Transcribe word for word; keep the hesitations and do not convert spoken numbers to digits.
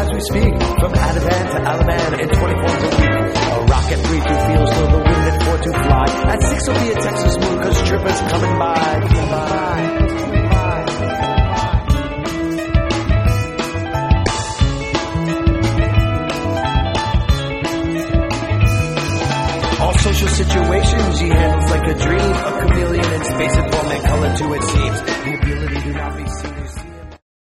as we speak. From Ativan to Alaban in twenty-four per week. A rocket three two feels so the wind at four two fly. At six will be a Texas moon cause trippers coming by. Coming by. Social situations he handles like a dream. A chameleon in space at